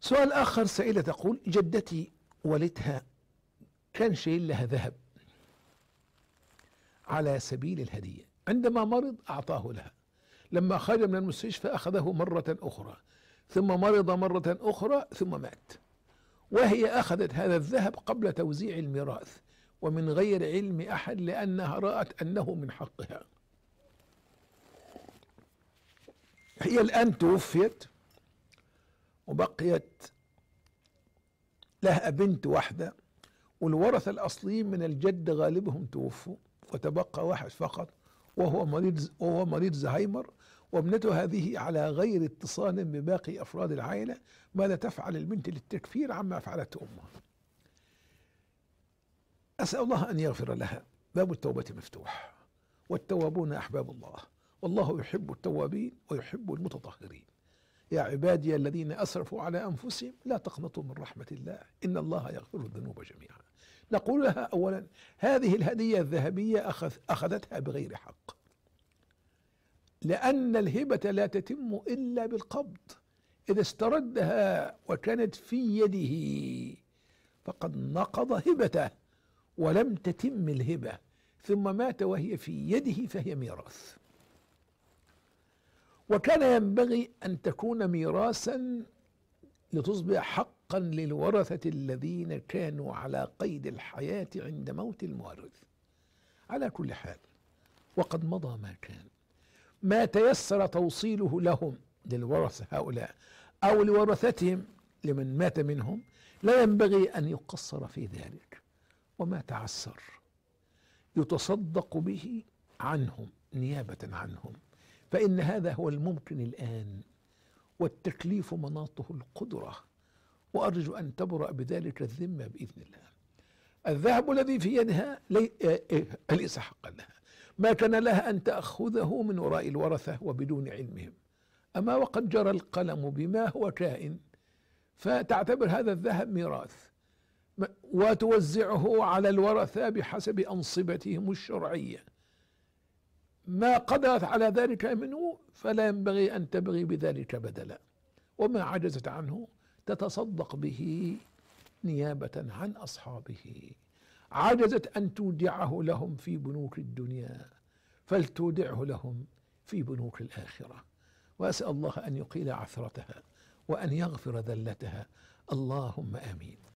سؤال آخر، سائلة تقول: جدتي والدها كان شايل لها ذهب على سبيل الهدية، عندما مرض أعطاه لها، لما خرج من المستشفى أخذه مرة أخرى، ثم مرض مرة أخرى، ثم مات، وهي أخذت هذا الذهب قبل توزيع الميراث ومن غير علم أحد، لأنها رأت أنه من حقها. هي الآن توفيت وبقيت لها بنت واحدة، والورثة الأصليين من الجد غالبهم توفوا، وتبقى واحد فقط وهو مريض زهايمر، وابنته هذه على غير اتصال بباقي أفراد العائلة. ماذا تفعل البنت للتكفير عما فعلته أمها؟ أسأل الله أن يغفر لها، باب التوبة مفتوح، والتوابون أحباب الله، والله يحب التوابين ويحب المتطهرين. يا عبادي الذين أسرفوا على أنفسهم لا تقنطوا من رحمة الله إن الله يغفر الذنوب جميعا. نقول لها أولا: هذه الهدية الذهبية أخذتها بغير حق، لأن الهبة لا تتم إلا بالقبض. إذا استردها وكانت في يده فقد نقض هبته ولم تتم الهبة، ثم مات وهي في يده فهي ميراث. وكان ينبغي أن تكون ميراثا لتصبح حقا للورثة الذين كانوا على قيد الحياة عند موت المورث. على كل حال، وقد مضى ما كان، ما تيسر توصيله لهم للورثة هؤلاء أو لورثتهم لمن مات منهم لا ينبغي أن يقصر في ذلك، وما تعسر يتصدق به عنهم نيابة عنهم، فإن هذا هو الممكن الآن، والتكليف مناطه القدرة، وأرجو أن تبرأ بذلك الذمة بإذن الله. الذهب الذي في يدها ليس حقا لها، ما كان لها أن تأخذه من وراء الورثة وبدون علمهم، أما وقد جرى القلم بما هو كائن، فتعتبر هذا الذهب ميراث وتوزعه على الورثة بحسب أنصبتهم الشرعية. ما قدرت على ذلك منه فلا ينبغي أن تبغي بذلك بدلا، وما عجزت عنه تتصدق به نيابة عن أصحابه. عجزت أن تودعه لهم في بنوك الدنيا فلتودعه لهم في بنوك الآخرة. وأسأل الله أن يقيل عثرتها وأن يغفر ذلتها، اللهم آمين.